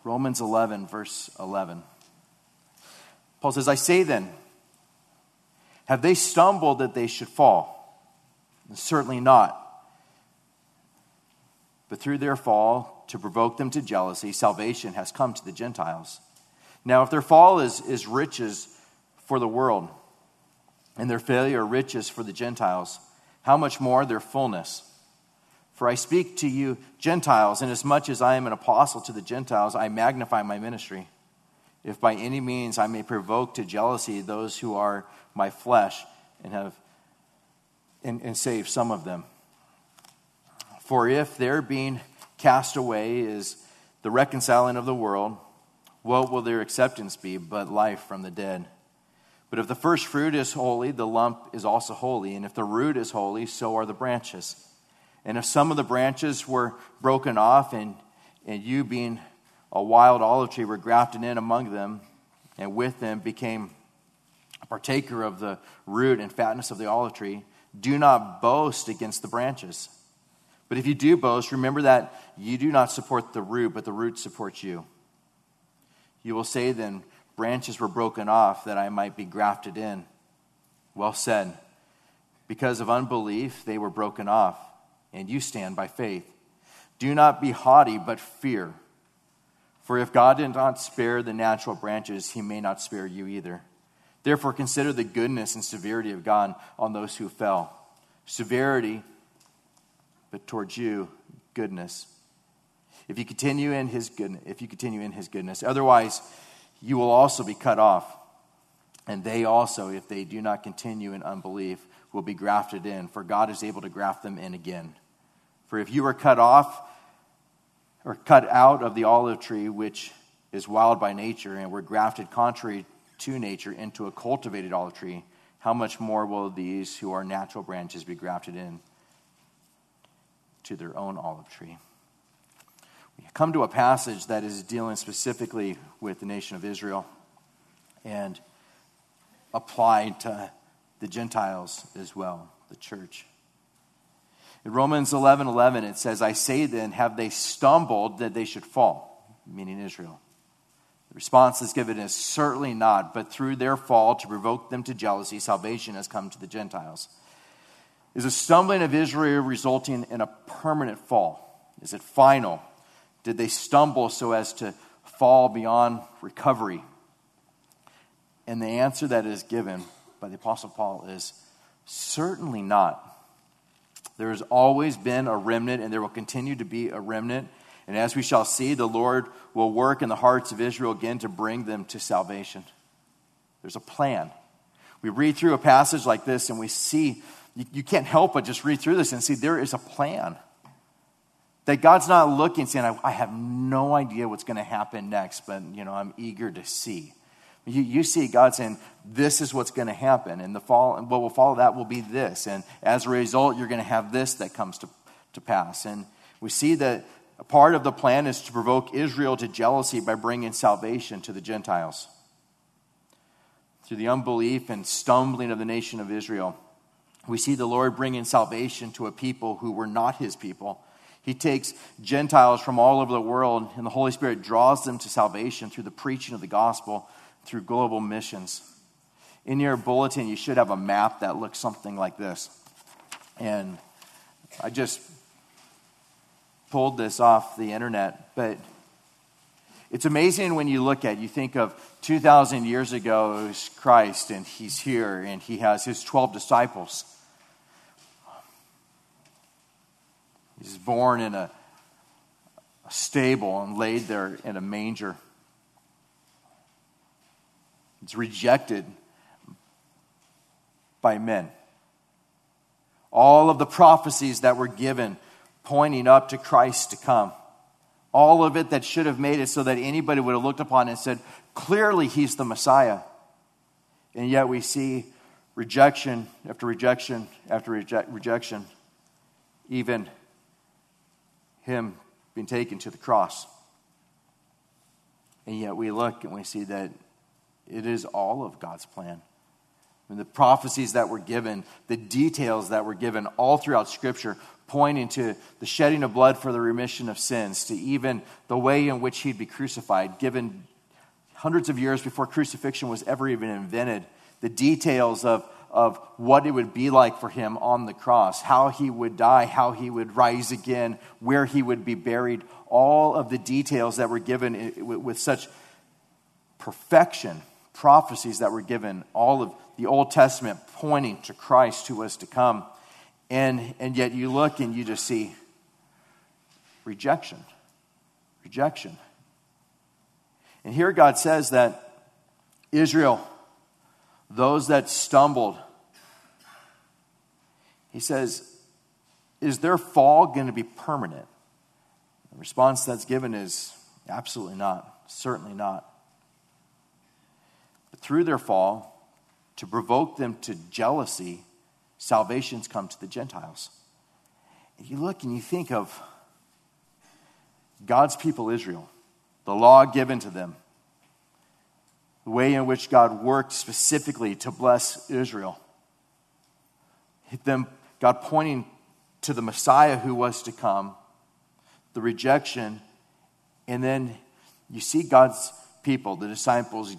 Romans 11, verse 11. Paul says, I say then, have they stumbled that they should fall? Certainly not. But through their fall, to provoke them to jealousy, salvation has come to the Gentiles. Now, if their fall is riches for the world, and their failure riches for the Gentiles, how much more their fullness? For I speak to you Gentiles, inasmuch as I am an apostle to the Gentiles, I magnify my ministry. If by any means I may provoke to jealousy those who are my flesh, and save some of them. For if their being cast away is the reconciling of the world, what will their acceptance be but life from the dead? But if the first fruit is holy, the lump is also holy. And if the root is holy, so are the branches. And if some of the branches were broken off, and you being a wild olive tree were grafted in among them, and with them became a partaker of the root and fatness of the olive tree, do not boast against the branches. But if you do boast, remember that you do not support the root, but the root supports you. You will say then, branches were broken off that I might be grafted in. Well said. Because of unbelief, they were broken off, and you stand by faith. Do not be haughty, but fear. For if God did not spare the natural branches, he may not spare you either. Therefore, consider the goodness and severity of God on those who fell. Severity, but towards you, goodness. If you continue in his goodness, otherwise you will also be cut off. And they also, if they do not continue in unbelief, will be grafted in, for God is able to graft them in again. For if you are cut off or cut out of the olive tree, which is wild by nature, and were grafted contrary to nature into a cultivated olive tree, how much more will these who are natural branches be grafted in to their own olive tree? We come to a passage that is dealing specifically with the nation of Israel and applied to the Gentiles as well, the church. In Romans 11:11, it says, I say then, have they stumbled that they should fall? Meaning Israel. The response is given is certainly not, but through their fall to provoke them to jealousy, salvation has come to the Gentiles. Is the stumbling of Israel resulting in a permanent fall? Is it final? Did they stumble so as to fall beyond recovery? And the answer that is given by the Apostle Paul is certainly not. There has always been a remnant, and there will continue to be a remnant. And as we shall see, the Lord will work in the hearts of Israel again to bring them to salvation. There's a plan. We read through a passage like this, and we see, you can't help but just read through this and see there is a plan. That God's not looking saying, I have no idea what's going to happen next, but I'm eager to see. You see God saying, this is what's going to happen. And what will follow that will be this. And as a result, you're going to have this that comes to pass. And we see that a part of the plan is to provoke Israel to jealousy by bringing salvation to the Gentiles. Through the unbelief and stumbling of the nation of Israel, we see the Lord bringing salvation to a people who were not his people. He takes Gentiles from all over the world, and the Holy Spirit draws them to salvation through the preaching of the gospel, through global missions. In your bulletin, you should have a map that looks something like this. And I just pulled this off the internet, but it's amazing when you look at it. You think of 2,000 years ago, it was Christ, and he's here, and he has his 12 disciples. He's born in a stable and laid there in a manger. It's rejected by men. All of the prophecies that were given pointing up to Christ to come. All of it that should have made it so that anybody would have looked upon it and said, clearly he's the Messiah. And yet we see rejection after rejection after rejection. Even him being taken to the cross. And yet we look and we see that it is all of God's plan. And the prophecies that were given, the details that were given all throughout Scripture pointing to the shedding of blood for the remission of sins, to even the way in which he'd be crucified, given hundreds of years before crucifixion was ever even invented, the details of what it would be like for him on the cross, how he would die, how he would rise again, where he would be buried, all of the details that were given with such perfection, prophecies that were given, all of the Old Testament pointing to Christ who was to come. And yet you look and you just see rejection. And here God says that Israel, those that stumbled, he says, is their fall going to be permanent? The response that's given is absolutely not, certainly not. But through their fall, to provoke them to jealousy, salvation's come to the Gentiles. And you look and you think of God's people Israel, the law given to them, the way in which God worked specifically to bless Israel, God pointing to the Messiah who was to come, the rejection, and then you see God's people, the disciples,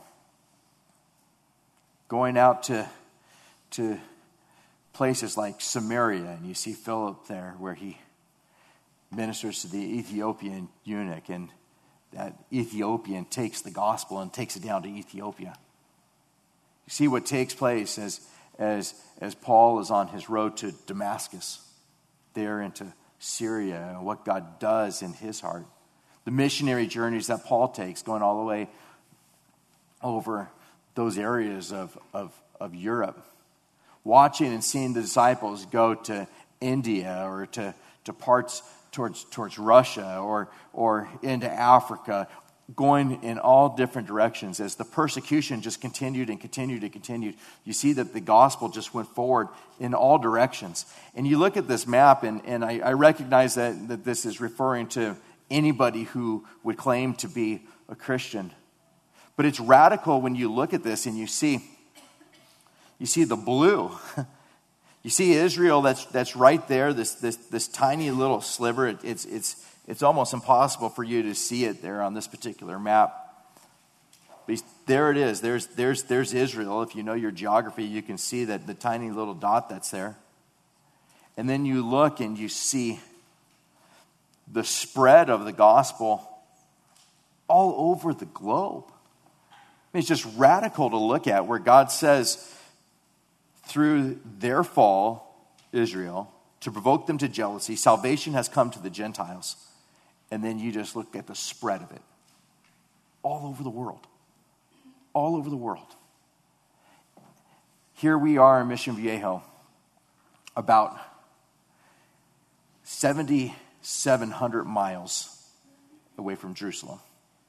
going out to places like Samaria, and you see Philip there where he ministers to the Ethiopian eunuch, and that Ethiopian takes the gospel and takes it down to Ethiopia. You see what takes place as Paul is on his road to Damascus, there into Syria, and what God does in his heart. The missionary journeys that Paul takes, going all the way over those areas of Europe. Watching and seeing the disciples go to India or to parts towards Russia or into Africa, going in all different directions. As the persecution just continued and continued and continued, you see that the gospel just went forward in all directions. And you look at this map, and I recognize that this is referring to anybody who would claim to be a Christian. But it's radical when you look at this and you see the blue. You see Israel that's right there, this tiny little sliver. It's almost impossible for you to see it there on this particular map. But there it is. There's Israel. If you know your geography, you can see that the tiny little dot that's there. And then you look and you see the spread of the gospel all over the globe. I mean, it's just radical to look at, where God says, through their fall, Israel, to provoke them to jealousy, salvation has come to the Gentiles. And then you just look at the spread of it. All over the world. All over the world. Here we are in Mission Viejo, about 7,700 miles away from Jerusalem.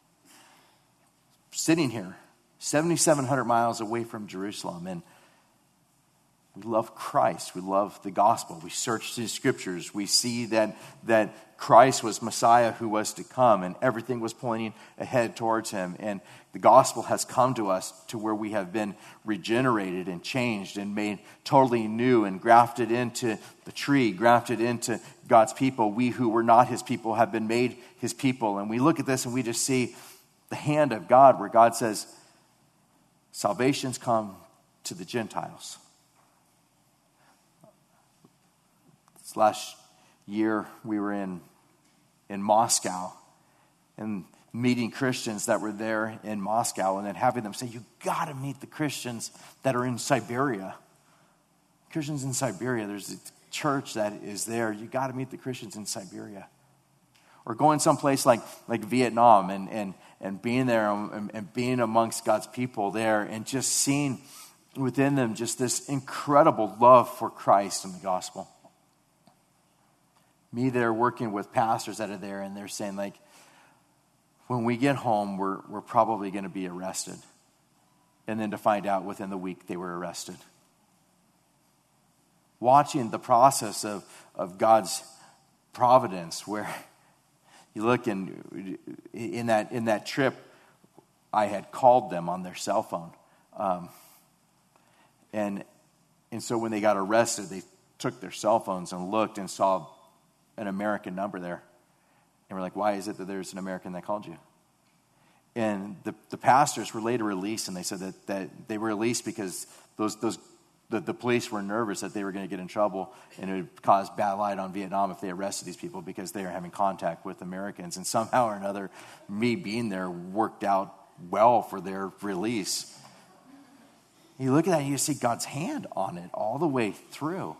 Sitting here, 7,700 miles away from Jerusalem, and we love Christ. We love the gospel. We search the scriptures. We see that Christ was Messiah who was to come, and everything was pointing ahead towards him. And the gospel has come to us to where we have been regenerated and changed and made totally new and grafted into the tree, grafted into God's people. We who were not his people have been made his people. And we look at this and we just see the hand of God, where God says, salvation's come to the Gentiles. This last year we were in Moscow and meeting Christians that were there in Moscow, and then having them say, you got to meet the Christians that are in Siberia. Christians in Siberia, there's a church that is there. You got to meet the Christians in Siberia. Or going someplace like Vietnam and being there and being amongst God's people there, and just seeing within them just this incredible love for Christ and the gospel. Me there working with pastors that are there, and they're saying, like, when we get home, we're probably going to be arrested. And then to find out within the week they were arrested. Watching the process of God's providence, where you look, and in that trip, I had called them on their cell phone. And so when they got arrested, they took their cell phones and looked and saw an American number there. And we're like, why is it that there's an American that called you? And the pastors were later released, and they said that they were released because the police were nervous that they were going to get in trouble, and it would cause bad light on Vietnam if they arrested these people because they were having contact with Americans. And somehow or another, me being there worked out well for their release. You look at that and you see God's hand on it all the way through.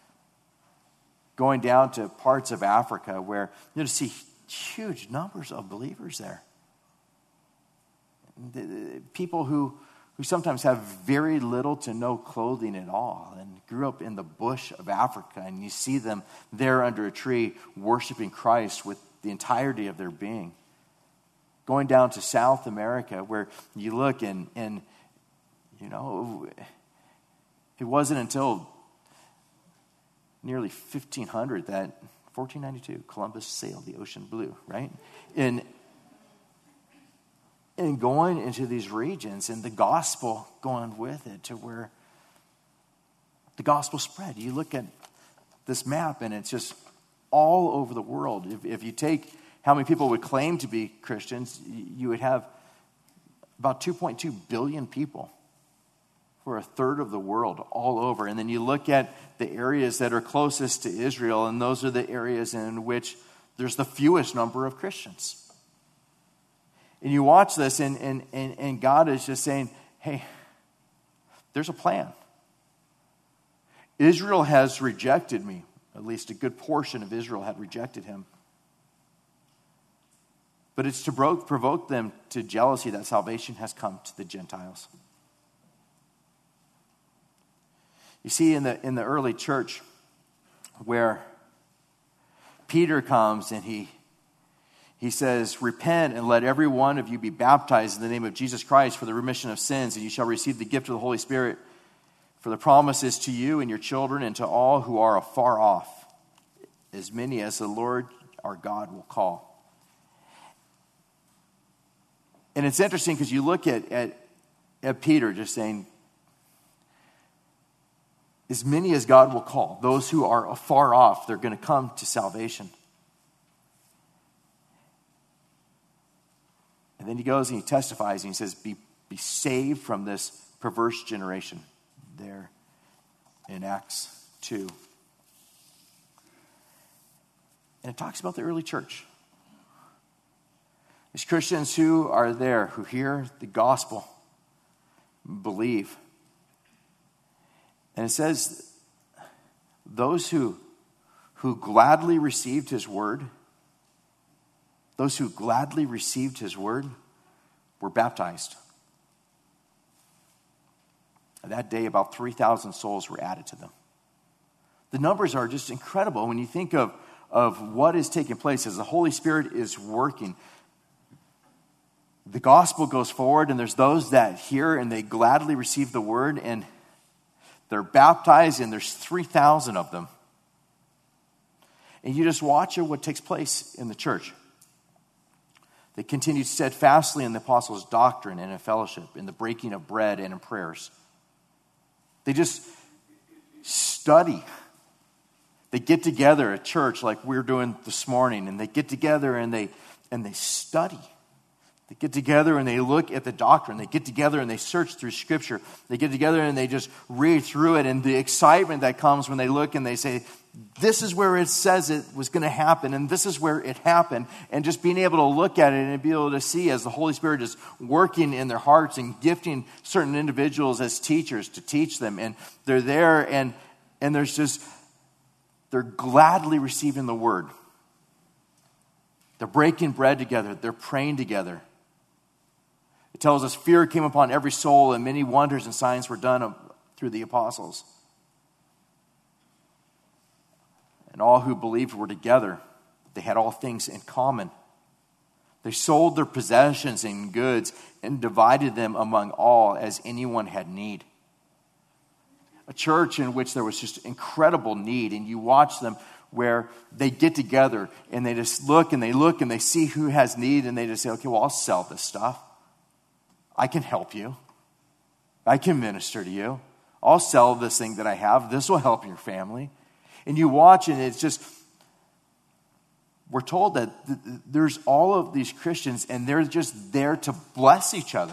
Going down to parts of Africa where you see huge numbers of believers there. People who sometimes have very little to no clothing at all and grew up in the bush of Africa, and you see them there under a tree worshiping Christ with the entirety of their being. Going down to South America where you look and you know, it wasn't until nearly 1492 Columbus sailed the ocean blue, right? And going into these regions and the gospel going with it to where the gospel spread. You look at this map and it's just all over the world. If you take how many people would claim to be Christians, you would have about 2.2 billion people for a third of the world all over. And then you look at the areas that are closest to Israel, and those are the areas in which there's the fewest number of Christians. And you watch this, and God is just saying, hey, there's a plan. Israel has rejected me. At least a good portion of Israel had rejected him. But it's to provoke them to jealousy that salvation has come to the Gentiles. You see, in the early church, where Peter comes and he says, repent and let every one of you be baptized in the name of Jesus Christ for the remission of sins, and you shall receive the gift of the Holy Spirit. For the promise is to you and your children and to all who are afar off, as many as the Lord our God will call. And it's interesting because you look at Peter just saying, as many as God will call, those who are afar off, they're going to come to salvation. And then he goes and he testifies and he says, be saved from this perverse generation. There in Acts 2. And it talks about the early church. These Christians who are there, who hear the gospel, believe. And it says, those who gladly received his word, were baptized. And that day, about 3,000 souls were added to them. The numbers are just incredible when you think of what is taking place as the Holy Spirit is working. The gospel goes forward, and there's those that hear and they gladly receive the word, and they're baptized, and there's 3,000 of them. And you just watch what takes place in the church. They continued steadfastly in the apostles' doctrine and in fellowship, in the breaking of bread and in prayers. They just study. They get together at church like we're doing this morning, and they get together and they study. They get together and they look at the doctrine. They get together and they search through Scripture. They get together and they just read through it, and the excitement that comes when they look and they say, this is where it says it was going to happen, and this is where it happened. And just being able to look at it and be able to see as the Holy Spirit is working in their hearts and gifting certain individuals as teachers to teach them. And they're there and there's just, they're gladly receiving the word. They're breaking bread together. They're praying together. It tells us fear came upon every soul, and many wonders and signs were done through the apostles. And all who believed were together. They had all things in common. They sold their possessions and goods and divided them among all as anyone had need. A church in which there was just incredible need, and you watch them where they get together and they just look and they see who has need, and they just say, okay, well, I'll sell this stuff. I can help you. I can minister to you. I'll sell this thing that I have. This will help your family. And you watch, and it's just, we're told that there's all of these Christians, and they're just there to bless each other.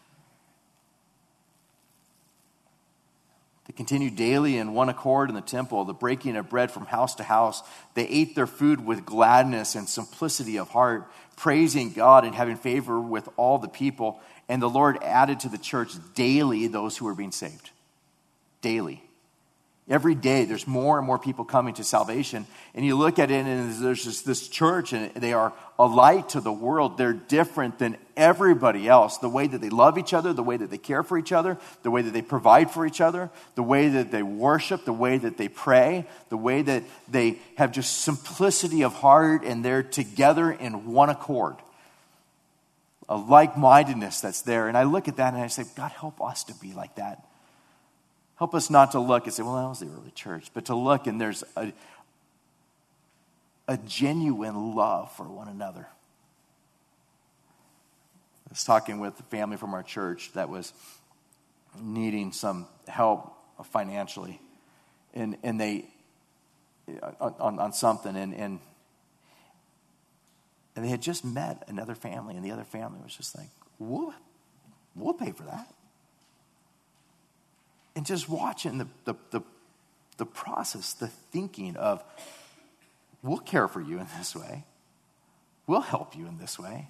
They continue daily in one accord in the temple, the breaking of bread from house to house. They ate their food with gladness and simplicity of heart, praising God and having favor with all the people. And the Lord added to the church daily those who were being saved. Daily. Every day, there's more and more people coming to salvation. And you look at it, and there's just this church, and they are a light to the world. They're different than everybody else. The way that they love each other, the way that they care for each other, the way that they provide for each other, the way that they worship, the way that they pray, the way that they have just simplicity of heart, and they're together in one accord. A like-mindedness that's there. And I look at that, and I say, God, help us to be like that. Help us not to look and say, well, that was the early church. But to look and there's a genuine love for one another. I was talking with a family from our church that was needing some help financially. And they, on something. And they had just met another family. And the other family was just like, we'll pay for that. And just watching the process, the thinking of, we'll care for you in this way. We'll help you in this way.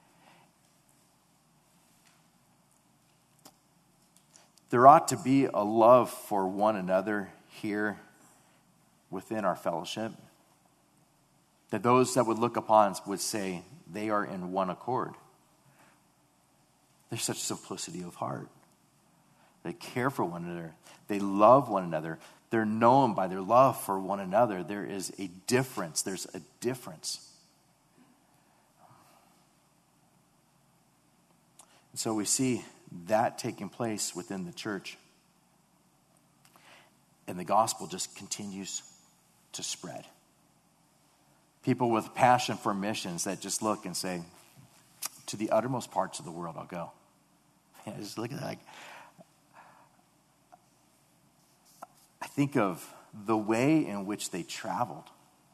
There ought to be a love for one another here within our fellowship. That those that would look upon us would say they are in one accord. There's such simplicity of heart. They care for one another. They love one another. They're known by their love for one another. There is a difference. There's a difference. And so we see that taking place within the church. And the gospel just continues to spread. People with passion for missions that just look and say, to the uttermost parts of the world I'll go. Man, just look at that. I think of the way in which they traveled.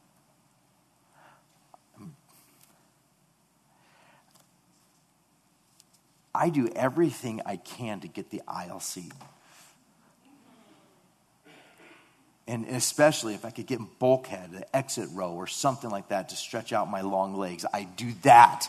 I do everything I can to get the aisle seat. And especially if I could get in bulkhead, the exit row, or something like that to stretch out my long legs, I do that.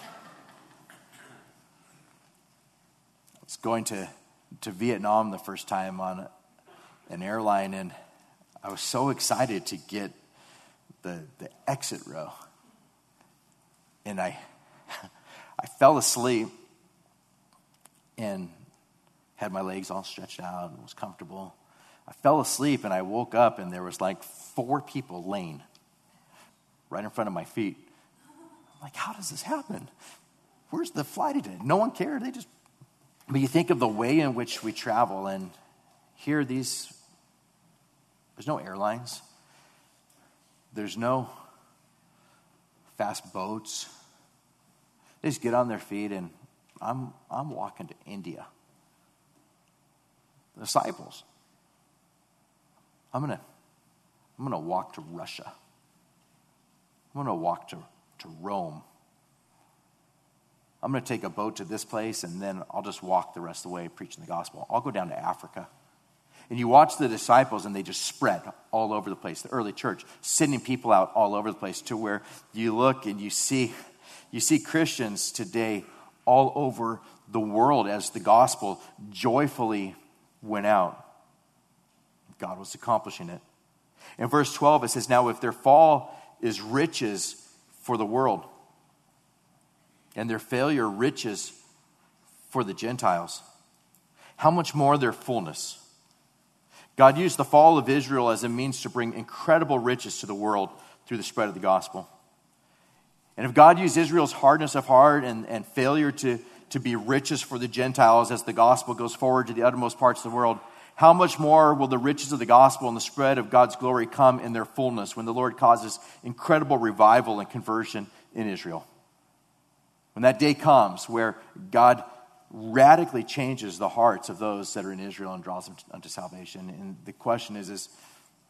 I was going to Vietnam the first time on an airline, and I was so excited to get the exit row. And I fell asleep and had my legs all stretched out and was comfortable. I fell asleep and I woke up and there was like 4 people laying right in front of my feet. I'm like, how does this happen? Where's the flight attendant? No one cared. But you think of the way in which we travel, and here there's no airlines. There's no fast boats. They just get on their feet, and I'm walking to India. The disciples. I'm gonna walk to Russia. I'm gonna walk to Rome. I'm gonna take a boat to this place, and then I'll just walk the rest of the way preaching the gospel. I'll go down to Africa. And you watch the disciples, and they just spread all over the place. The early church, sending people out all over the place, to where you look and you see Christians today all over the world as the gospel joyfully went out. God was accomplishing it. In verse 12, it says, now if their fall is riches for the world, and their failure riches for the Gentiles, how much more their fullness? God used the fall of Israel as a means to bring incredible riches to the world through the spread of the gospel. And if God used Israel's hardness of heart and failure to be riches for the Gentiles as the gospel goes forward to the uttermost parts of the world, how much more will the riches of the gospel and the spread of God's glory come in their fullness when the Lord causes incredible revival and conversion in Israel? When that day comes where God radically changes the hearts of those that are in Israel and draws them unto salvation. And the question is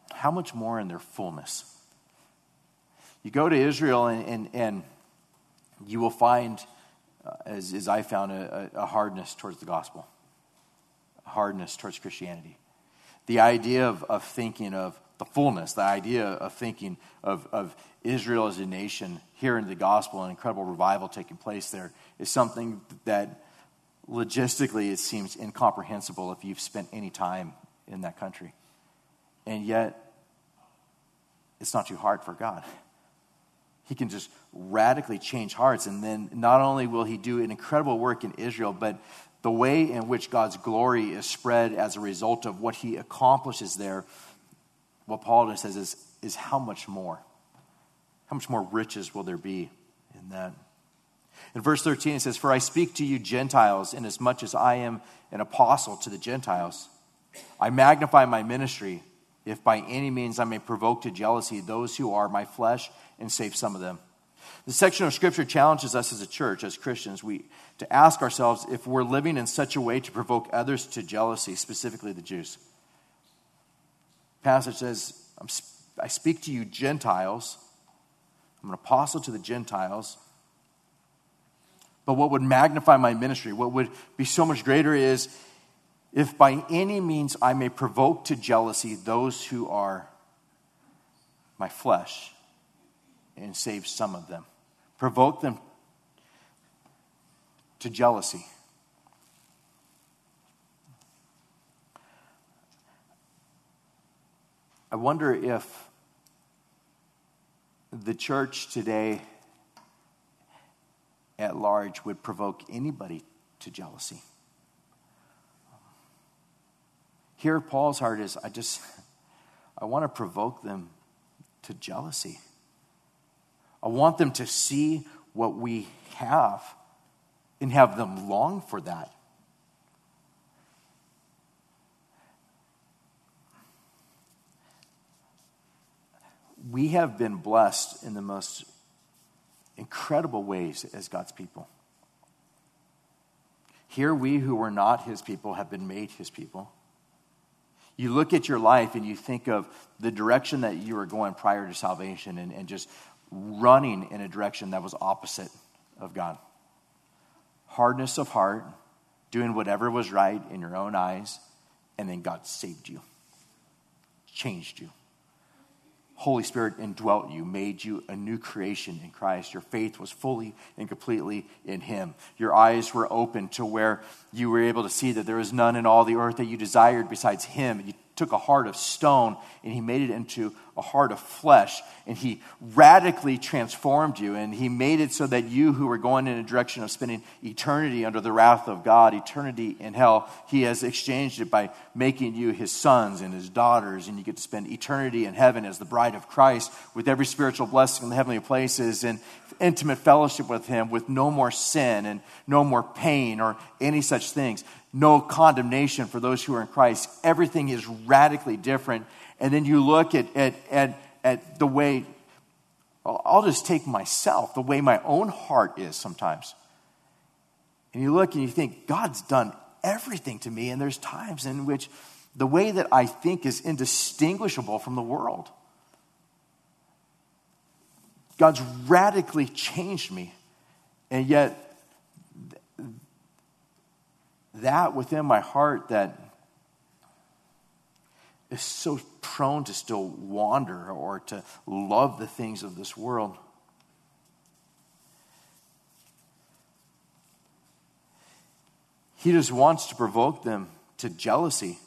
how much more in their fullness? You go to Israel and you will find, as I found, a hardness towards the gospel, a hardness towards Christianity. The idea of thinking of the fullness, the idea of thinking of Israel as a nation, hearing the gospel and incredible revival taking place there is something that logistically it seems incomprehensible if you've spent any time in that country. And yet, it's not too hard for God. He can just radically change hearts. And then not only will he do an incredible work in Israel, but the way in which God's glory is spread as a result of what he accomplishes there, what Paul says is how much more? How much more riches will there be in that? In verse 13 it says, "For I speak to you Gentiles, inasmuch as I am an apostle to the Gentiles. I magnify my ministry, if by any means I may provoke to jealousy those who are my flesh and save some of them." This section of Scripture challenges us as a church, as Christians, to ask ourselves if we're living in such a way to provoke others to jealousy, specifically the Jews. The passage says, I speak to you Gentiles. I'm an apostle to the Gentiles. But what would magnify my ministry, what would be so much greater is if by any means I may provoke to jealousy those who are my flesh and save some of them. Provoke them to jealousy. I wonder if the church today at large would provoke anybody to jealousy. Here Paul's heart is, I want to provoke them to jealousy. I want them to see what we have and have them long for that. We have been blessed in the most incredible ways as God's people. Here we who were not his people have been made his people. You look at your life and you think of the direction that you were going prior to salvation and just running in a direction that was opposite of God. Hardness of heart, doing whatever was right in your own eyes, and then God saved you, changed you. Holy Spirit indwelt you, made you a new creation in Christ. Your faith was fully and completely in him. Your eyes were open to where you were able to see that there was none in all the earth that you desired besides him. You took a heart of stone and he made it into a heart of flesh, and he radically transformed you, and he made it so that you who were going in a direction of spending eternity under the wrath of God, eternity in hell, he has exchanged it by making you his sons and his daughters, and you get to spend eternity in heaven as the bride of Christ with every spiritual blessing in the heavenly places and intimate fellowship with him, with no more sin and no more pain or any such things. No condemnation for those who are in Christ. Everything is radically different. And then you look at the way, I'll just take myself, the way my own heart is sometimes. And you look and you think, God's done everything to me. And there's times in which the way that I think is indistinguishable from the world. God's radically changed me. And yet, that within my heart that is so prone to still wander or to love the things of this world. He just wants to provoke them to jealousy.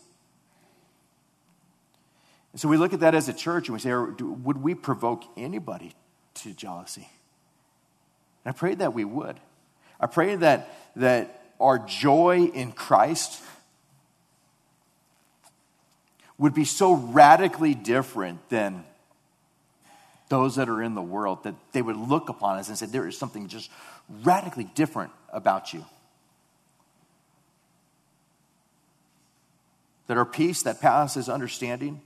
And so we look at that as a church and we say, would we provoke anybody to jealousy? And I pray that we would. I pray that our joy in Christ would be so radically different than those that are in the world, that they would look upon us and say, there is something just radically different about you. That our peace that passes understanding,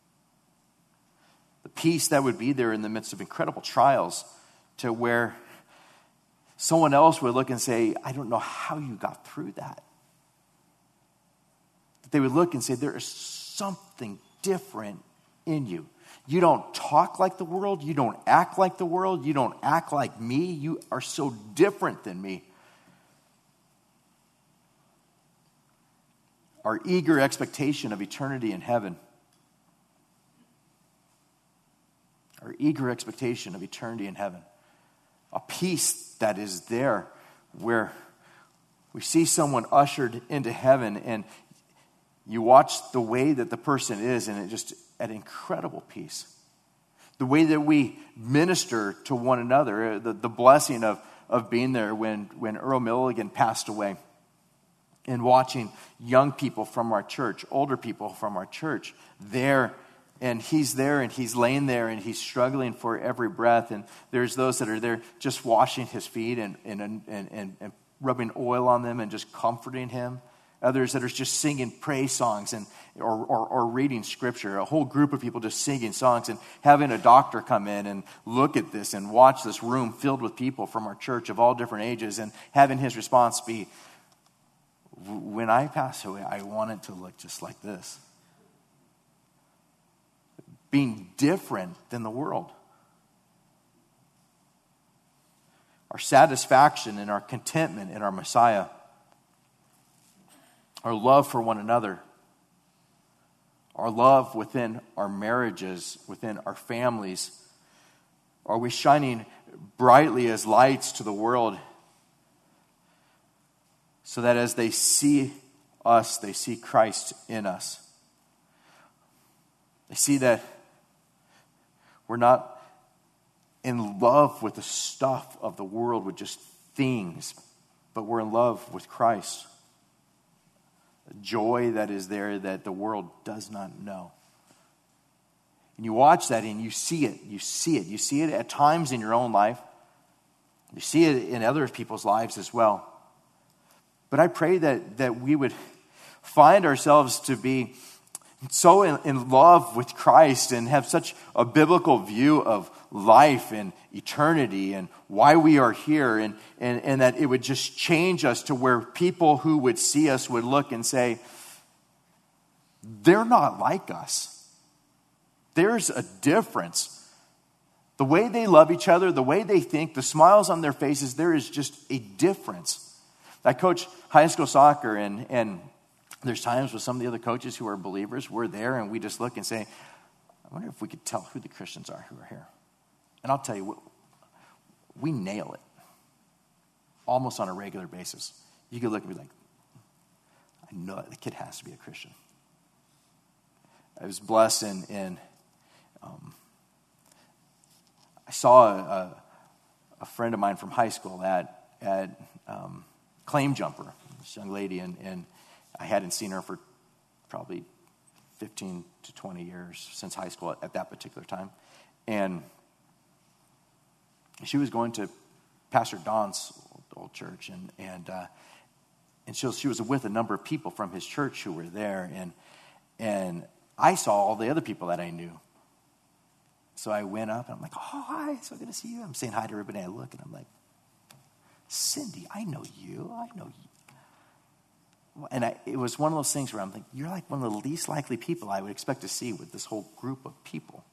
the peace that would be there in the midst of incredible trials, to where someone else would look and say, I don't know how you got through that. That they would look and say, there is something different in you. You don't talk like the world. You don't act like the world. You don't act like me. You are so different than me. Our eager expectation of eternity in heaven. Our eager expectation of eternity in heaven. A peace that is there where we see someone ushered into heaven and you watch the way that the person is and it just an incredible peace. The way that we minister to one another, the blessing of being there when Earl Milligan passed away and watching young people from our church, older people from our church there. And he's there and he's laying there and he's struggling for every breath. And there's those that are there just washing his feet and rubbing oil on them and just comforting him. Others that are just singing praise songs or reading scripture. A whole group of people just singing songs and having a doctor come in and look at this and watch this room filled with people from our church of all different ages and having his response be, when I pass away, I want it to look just like this. Being different than the world. Our satisfaction and our contentment in our Messiah. Our love for one another. Our love within our marriages, within our families. Are we shining brightly as lights to the world so that as they see us, they see Christ in us? They see that we're not in love with the stuff of the world, with just things, but we're in love with Christ. A joy that is there that the world does not know. And you watch that and you see it. You see it. You see it at times in your own life. You see it in other people's lives as well. But I pray that we would find ourselves to be so in love with Christ and have such a biblical view of life and eternity and why we are here and that it would just change us to where people who would see us would look and say, they're not like us. There's a difference. The way they love each other, the way they think, the smiles on their faces, there is just a difference. I coach high school soccer and there's times with some of the other coaches who are believers, we're there and we just look and say, I wonder if we could tell who the Christians are who are here. And I'll tell you, we nail it almost on a regular basis. You could look and be like, I know it. The kid has to be a Christian. I was blessed in I saw a friend of mine from high school at Claim Jumper, this young lady, and I hadn't seen her for probably 15 to 20 years since high school at that particular time. And she was going to Pastor Don's old church, and she was with a number of people from his church who were there, and I saw all the other people that I knew. So I went up, and I'm like, oh, hi, so good to see you. I'm saying hi to everybody, and I look, and I'm like, Cindy, I know you. And it was one of those things where I'm like, you're like one of the least likely people I would expect to see with this whole group of people.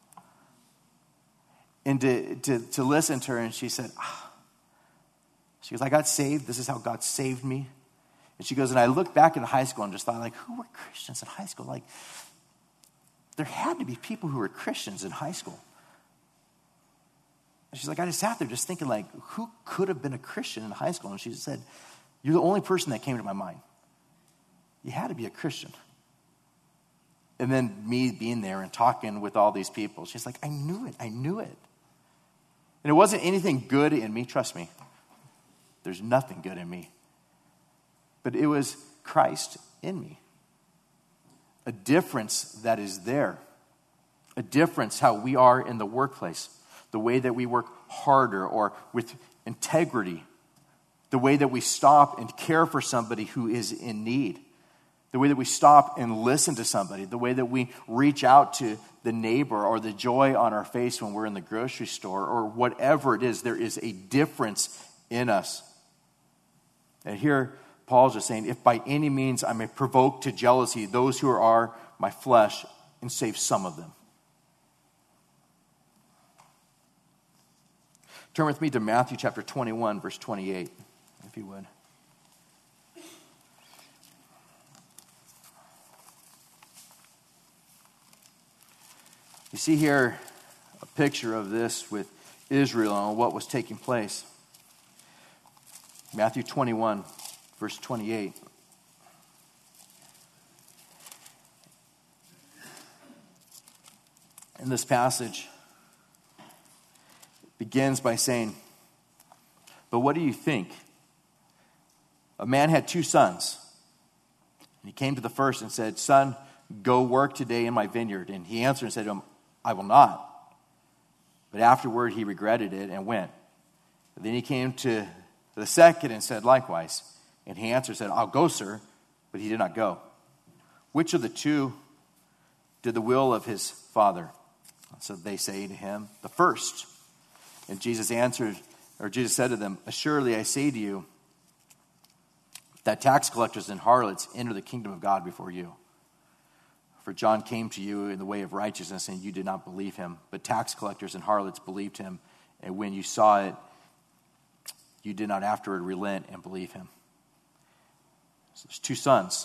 And to listen to her, and she said, she goes, I got saved. This is how God saved me. And she goes, and I looked back in high school and just thought, like, who were Christians in high school? Like, there had to be people who were Christians in high school. And she's like, I just sat there just thinking, like, who could have been a Christian in high school? And she said, you're the only person that came to my mind. You had to be a Christian. And then me being there and talking with all these people, she's like, I knew it. And it wasn't anything good in me, trust me. There's nothing good in me. But it was Christ in me. A difference that is there. A difference how we are in the workplace. The way that we work harder or with integrity. The way that we stop and care for somebody who is in need. The way that we stop and listen to somebody. The way that we reach out to the neighbor or the joy on our face when we're in the grocery store or whatever it is. There is a difference in us. And here Paul's just saying, if by any means I may provoke to jealousy those who are my flesh and save some of them. Turn with me to Matthew chapter 21, verse 28, if you would. You see here a picture of this with Israel and what was taking place. Matthew 21, verse 28. In this passage, begins by saying, "But what do you think? A man had 2 sons. And he came to the first and said, 'Son, go work today in my vineyard.' And he answered and said to him, 'I will not.' But afterward he regretted it and went. But then he came to the second and said likewise. And he answered and said, 'I'll go, sir.' But he did not go. Which of the 2 did the will of his father?" So they say to him, "The first." And Jesus said to them, "Assuredly I say to you, that tax collectors and harlots enter the kingdom of God before you. For John came to you in the way of righteousness, and you did not believe him. But tax collectors and harlots believed him. And when you saw it, you did not afterward relent and believe him." So there's 2 sons.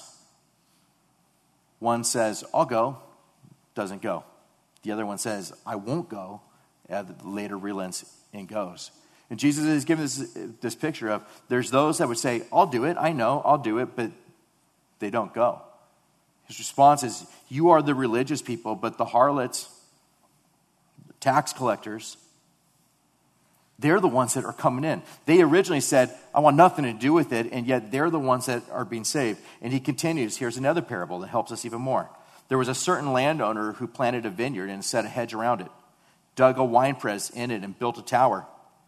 One says, "I'll go," doesn't go. The other one says, "I won't go," and later relents and goes. And Jesus is giving this picture of, there's those that would say, "I'll do it, I know, I'll do it," but they don't go. His response is, you are the religious people, but the harlots, the tax collectors, they're the ones that are coming in. They originally said, "I want nothing to do with it," and yet they're the ones that are being saved. And he continues, here's another parable that helps us even more. There was a certain landowner who planted a vineyard and set a hedge around it, dug a winepress in it, and built a tower.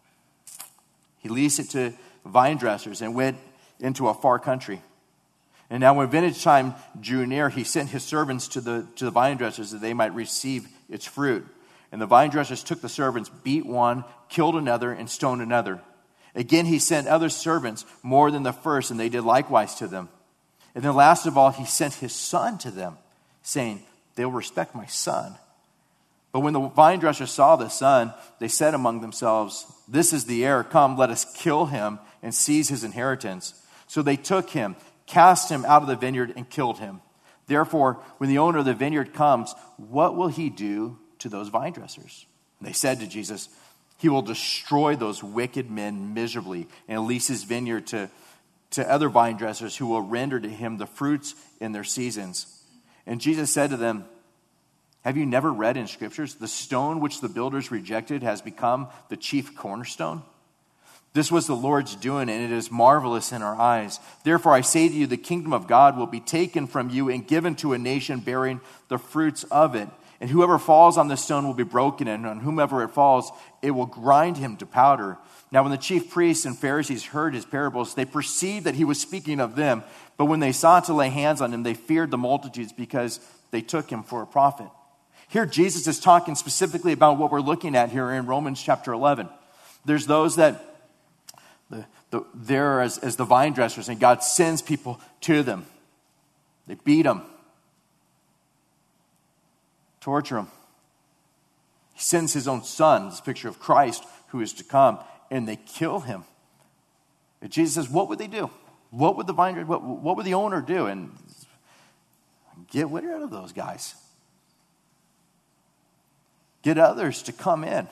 He leased it to vine dressers and went into a far country. And now when vintage time drew near, he sent his servants to the vine dressers that they might receive its fruit. And the vine dressers took the servants, beat one, killed another, and stoned another. Again he sent other servants more than the first, and they did likewise to them. And then last of all he sent his son to them, saying, "They'll respect my son." But when the vine dressers saw the son, they said among themselves, "This is the heir. Come, let us kill him and seize his inheritance." So they took him, cast him out of the vineyard, and killed him. Therefore, when the owner of the vineyard comes, what will he do to those vine dressers? And they said to Jesus, "He will destroy those wicked men miserably and lease his vineyard to other vine dressers who will render to him the fruits in their seasons." And Jesus said to them, "Have you never read in scriptures, the stone which the builders rejected has become the chief cornerstone? This was the Lord's doing, and it is marvelous in our eyes. Therefore I say to you, the kingdom of God will be taken from you and given to a nation bearing the fruits of it. And whoever falls on this stone will be broken, and on whomever it falls, it will grind him to powder." Now when the chief priests and Pharisees heard his parables, they perceived that he was speaking of them. But when they sought to lay hands on him, they feared the multitudes because they took him for a prophet. Here Jesus is talking specifically about what we're looking at here in Romans chapter 11. There's those that they're as the vine dressers, and God sends people to them. They beat them, torture them. He sends his own son, this picture of Christ who is to come, and they kill him. And Jesus says, what would they do? What would the vine, what would the owner do? And get rid of those guys. Get others to come in.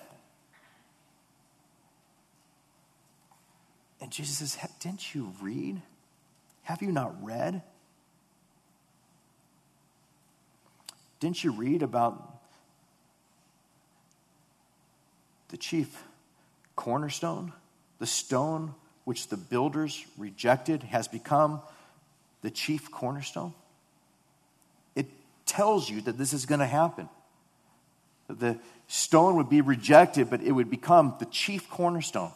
And Jesus says, didn't you read? Have you not read? Didn't you read about the chief cornerstone? The stone which the builders rejected has become the chief cornerstone. It tells you that this is going to happen. The stone would be rejected, but it would become the chief cornerstone.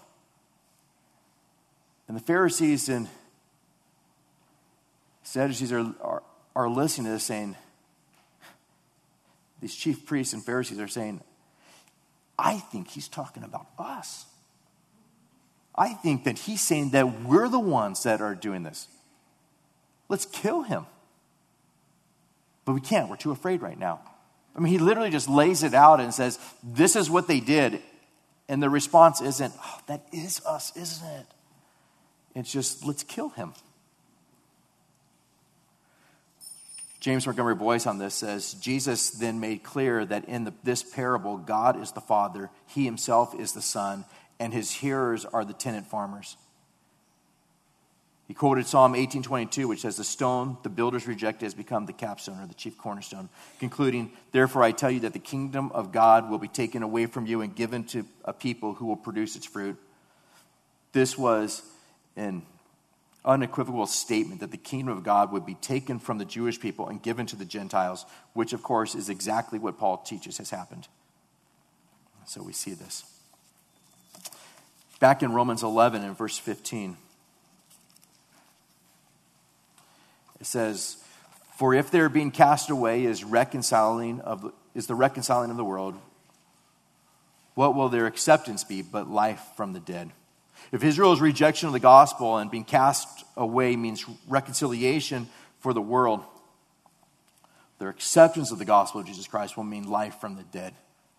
And the Pharisees and Sadducees are listening to this, saying, these chief priests and Pharisees are saying, I think he's talking about us. I think that he's saying that we're the ones that are doing this. Let's kill him. But we can't. We're too afraid right now. I mean, he literally just lays it out and says, this is what they did. And the response isn't, oh, that is us, isn't it? It's just, let's kill him. James Montgomery Boyce on this says, Jesus then made clear that in this parable, God is the Father, he himself is the Son, and his hearers are the tenant farmers. He quoted Psalm 18:22, which says, the stone the builders rejected has become the capstone, or the chief cornerstone, concluding, therefore I tell you that the kingdom of God will be taken away from you and given to a people who will produce its fruit. This was an unequivocal statement that the kingdom of God would be taken from the Jewish people and given to the Gentiles, which of course is exactly what Paul teaches has happened. So we see this. Back in Romans 11 and verse 15, it says, for if their being cast away is the reconciling of the world, what will their acceptance be but life from the dead? If Israel's rejection of the gospel and being cast away means reconciliation for the world, their acceptance of the gospel of Jesus Christ will mean life from the dead.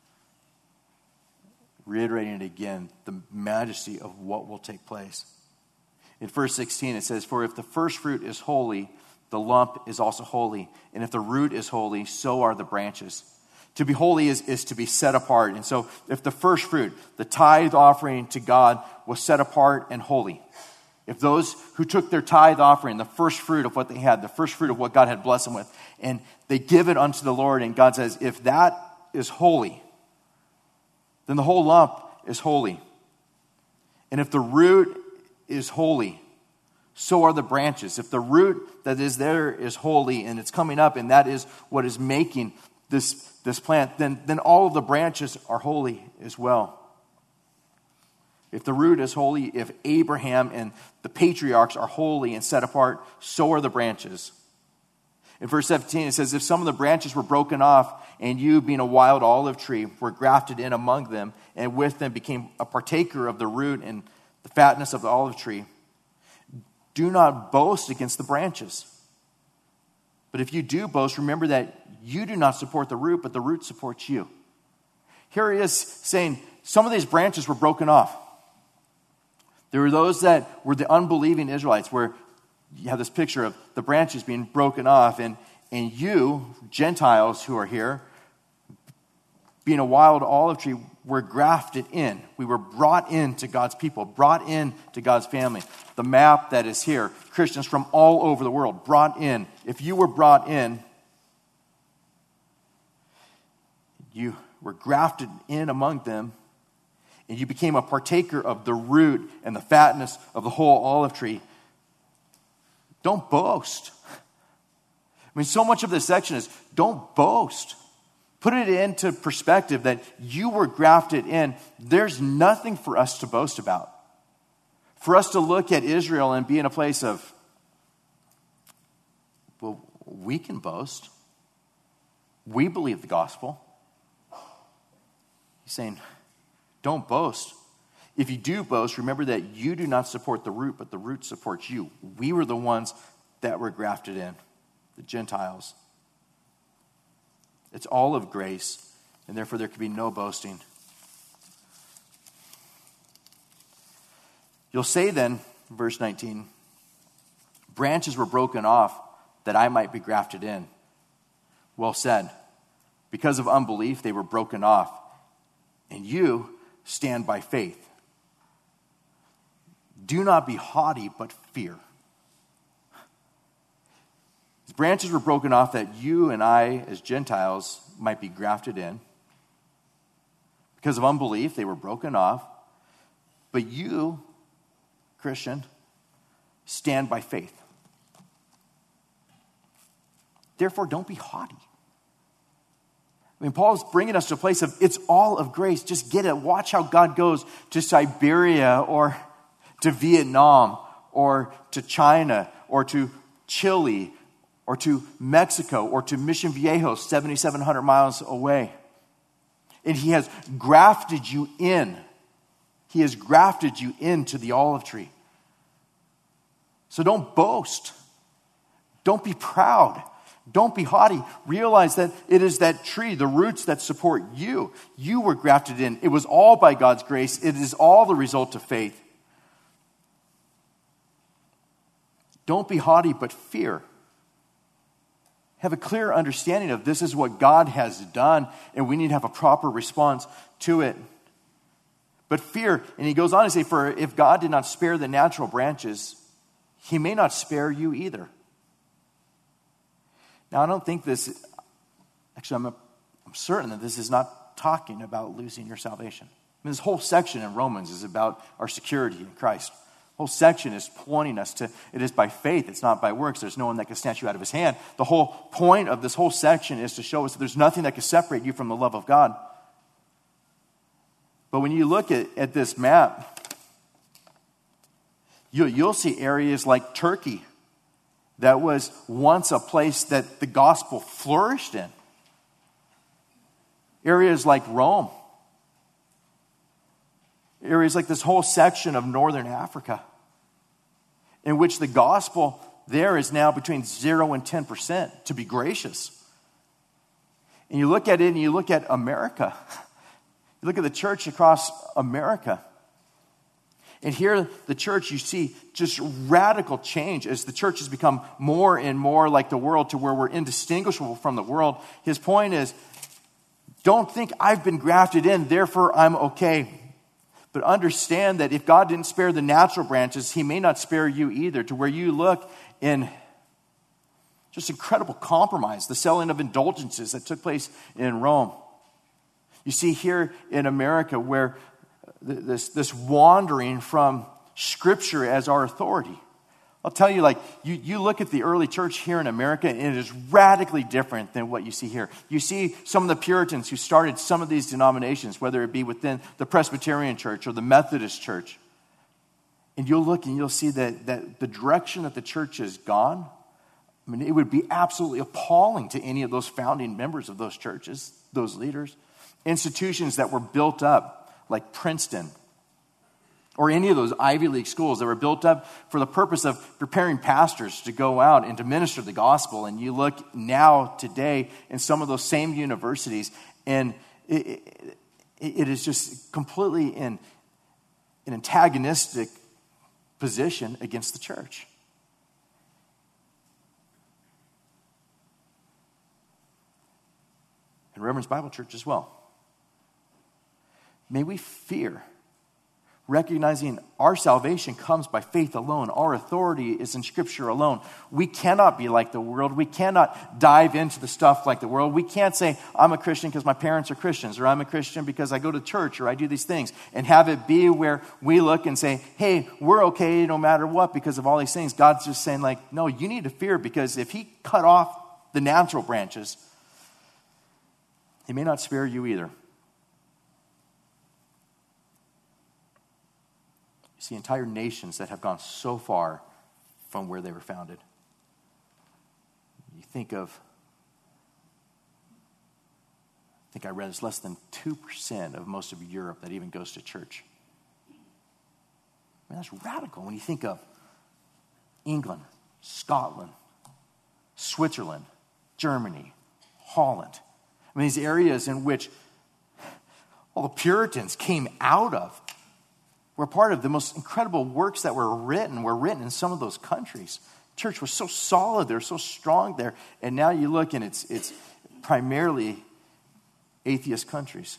Reiterating it again, the majesty of what will take place. In verse 16 it says, for if the first fruit is holy, the lump is also holy. And if the root is holy, so are the branches. To be holy is to be set apart. And so if the first fruit, the tithe offering to God, was set apart and holy, if those who took their tithe offering, the first fruit of what they had, the first fruit of what God had blessed them with, and they give it unto the Lord, and God says, if that is holy, then the whole lump is holy. And if the root is holy, so are the branches. If the root that is there is holy and it's coming up, and that is what is making this plant, then all of the branches are holy as well. If the root is holy, if Abraham and the patriarchs are holy and set apart, so are the branches. In verse 17 it says, if some of the branches were broken off, and you, being a wild olive tree, were grafted in among them, and with them became a partaker of the root and the fatness of the olive tree, do not boast against the branches. But if you do boast, remember that you do not support the root, but the root supports you. Here he is saying some of these branches were broken off. There were those that were the unbelieving Israelites, where you have this picture of the branches being broken off, and you, Gentiles who are here, being a wild olive tree, were grafted in. We were brought into God's people, brought into God's family. The map that is here, Christians from all over the world, brought in. If you were brought in, you were grafted in among them, and you became a partaker of the root and the fatness of the whole olive tree. Don't boast. I mean, so much of this section is don't boast. Put it into perspective that you were grafted in. There's nothing for us to boast about. For us to look at Israel and be in a place of, well, we can boast. We believe the gospel. He's saying, don't boast. If you do boast, remember that you do not support the root, but the root supports you. We were the ones that were grafted in, the Gentiles. It's all of grace, and therefore there can be no boasting. You'll say then, verse 19, branches were broken off that I might be grafted in. Well said. Because of unbelief, they were broken off, and you stand by faith. Do not be haughty, but fear. These branches were broken off that you and I, as Gentiles, might be grafted in. Because of unbelief, they were broken off. But you, Christian, stand by faith. Therefore, don't be haughty. I mean, Paul's bringing us to a place of it's all of grace. Just get it. Watch how God goes to Siberia or to Vietnam or to China or to Chile or to Mexico or to Mission Viejo, 7,700 miles away. And he has grafted you in. He has grafted you into the olive tree. So don't boast. Don't be proud. Don't be haughty. Realize that it is that tree, the roots that support you. You were grafted in. It was all by God's grace. It is all the result of faith. Don't be haughty, but fear. Have a clear understanding of this is what God has done, and we need to have a proper response to it. But fear, and he goes on to say, for if God did not spare the natural branches, he may not spare you either. Now, I don't think this, actually, I'm certain that this is not talking about losing your salvation. I mean, this whole section in Romans is about our security in Christ. The whole section is pointing us to, it is by faith, it's not by works. There's no one that can snatch you out of his hand. The whole point of this whole section is to show us that there's nothing that can separate you from the love of God. But when you look at this map, you'll see areas like Turkey that was once a place that the gospel flourished in. Areas like Rome. Areas like this whole section of northern Africa, in which the gospel there is now between 0 and 10%, to be gracious. And you look at it and you look at America. You look at the church across America. And here, the church, you see just radical change as the church has become more and more like the world to where we're indistinguishable from the world. His point is, don't think I've been grafted in, therefore I'm okay. But understand that if God didn't spare the natural branches, he may not spare you either, to where you look in just incredible compromise, the selling of indulgences that took place in Rome. You see here in America where this wandering from Scripture as our authority. I'll tell you, you look at the early church here in America, and it is radically different than what you see here. You see some of the Puritans who started some of these denominations, whether it be within the Presbyterian Church or the Methodist Church. And you'll look and you'll see that the direction that the church has gone, I mean, it would be absolutely appalling to any of those founding members of those churches, those leaders. Institutions that were built up, like Princeton, or any of those Ivy League schools that were built up for the purpose of preparing pastors to go out and to minister the gospel. And you look now, today, in some of those same universities, and it is just completely in an antagonistic position against the church. And Reverend's Bible Church as well. May we fear, recognizing our salvation comes by faith alone. Our authority is in Scripture alone. We cannot be like the world. We cannot dive into the stuff like the world. We can't say, I'm a Christian because my parents are Christians, or I'm a Christian because I go to church, or I do these things, and have it be where we look and say, hey, we're okay no matter what because of all these things. God's just saying, no, you need to fear, because if he cut off the natural branches, he may not spare you either. You see entire nations that have gone so far from where they were founded. You think of, I think I read it's less than 2% of most of Europe that even goes to church. I mean, that's radical when you think of England, Scotland, Switzerland, Germany, Holland. I mean, these areas in which all the Puritans came out of were part of the most incredible works that were written in some of those countries. Church was so solid there, so strong there, and now you look and it's primarily atheist countries.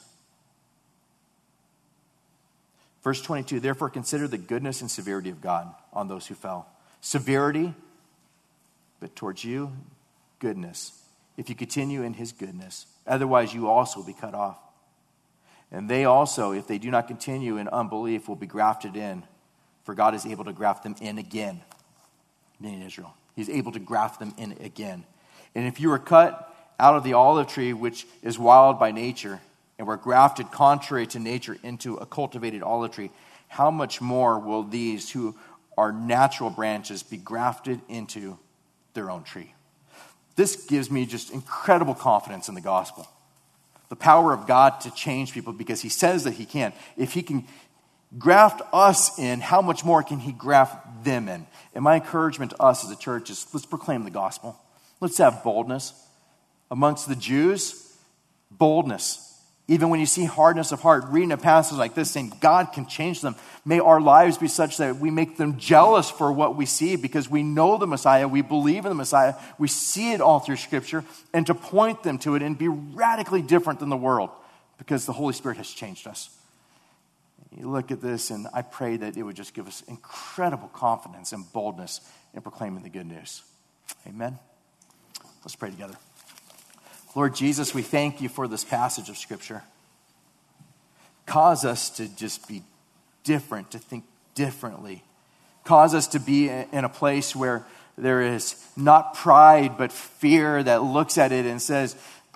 Verse 22, therefore consider the goodness and severity of God on those who fell. Severity, but towards you, goodness. If you continue in his goodness, otherwise you also will be cut off. And they also, if they do not continue in unbelief, will be grafted in. For God is able to graft them in again in Israel. He's able to graft them in again. And if you were cut out of the olive tree, which is wild by nature, and were grafted contrary to nature into a cultivated olive tree, how much more will these who are natural branches be grafted into their own tree? This gives me just incredible confidence in the gospel. The power of God to change people, because he says that he can. If he can graft us in, how much more can he graft them in? And my encouragement to us as a church is, let's proclaim the gospel. Let's have boldness. Amongst the Jews, boldness. Even when you see hardness of heart, reading a passage like this saying God can change them, may our lives be such that we make them jealous for what we see because we know the Messiah, we believe in the Messiah, we see it all through Scripture, and to point them to it and be radically different than the world because the Holy Spirit has changed us. You look at this, and I pray that it would just give us incredible confidence and boldness in proclaiming the good news. Amen. Let's pray together. Lord Jesus, we thank you for this passage of Scripture. Cause us to just be different, to think differently. Cause us to be in a place where there is not pride, but fear that looks at it and says,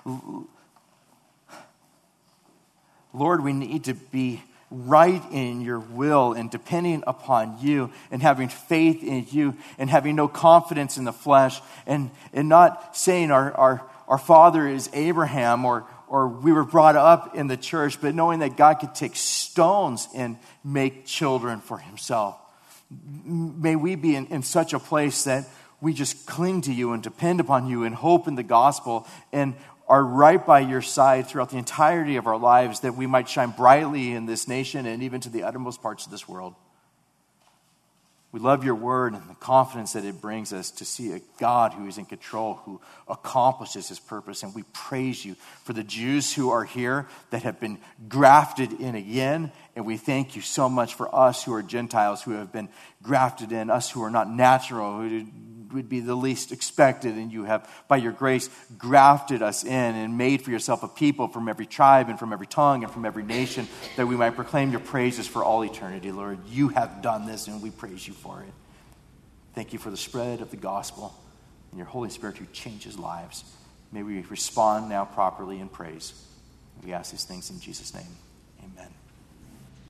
Lord, we need to be right in your will and depending upon you and having faith in you and having no confidence in the flesh and not saying our father is Abraham or we were brought up in the church, but knowing that God could take stones and make children for himself. May we be in such a place that we just cling to you and depend upon you and hope in the gospel and are right by your side throughout the entirety of our lives, that we might shine brightly in this nation and even to the uttermost parts of this world. We love your word and the confidence that it brings us to see a God who is in control, who accomplishes his purpose. And we praise you for the Jews who are here that have been grafted in again. And we thank you so much for us who are Gentiles who have been grafted in, us who are not natural, who would be the least expected, and you have, by your grace, grafted us in and made for yourself a people from every tribe and from every tongue and from every nation, that we might proclaim your praises for all eternity. Lord, you have done this, and we praise you for it. Thank you for the spread of the gospel and your Holy Spirit who changes lives. May we respond now properly in praise. We ask these things in Jesus' name. Amen.